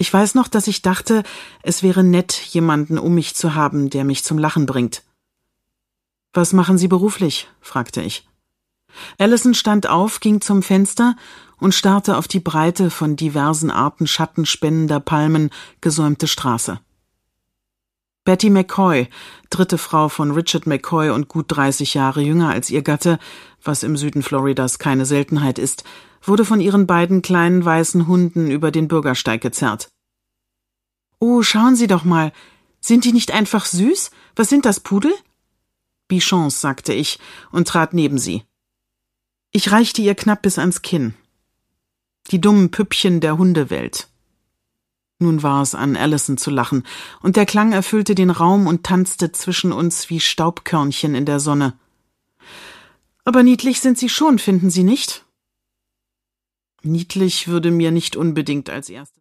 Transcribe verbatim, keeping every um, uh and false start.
Ich weiß noch, dass ich dachte, es wäre nett, jemanden um mich zu haben, der mich zum Lachen bringt. »Was machen Sie beruflich?« fragte ich. Allison stand auf, ging zum Fenster und starrte auf die breite, von diversen Arten schattenspendender Palmen gesäumte Straße. Betty McCoy, dritte Frau von Richard McCoy und gut dreißig Jahre jünger als ihr Gatte, was im Süden Floridas keine Seltenheit ist, wurde von ihren beiden kleinen weißen Hunden über den Bürgersteig gezerrt. »Oh, schauen Sie doch mal. Sind die nicht einfach süß? Was sind das, Pudel?« »Bichons«, sagte ich und trat neben sie. Ich reichte ihr knapp bis ans Kinn. Die dummen Püppchen der Hundewelt. Nun war es an Allison zu lachen, und der Klang erfüllte den Raum und tanzte zwischen uns wie Staubkörnchen in der Sonne. »Aber niedlich sind sie schon, finden Sie nicht?« Niedlich würde mir nicht unbedingt als erstes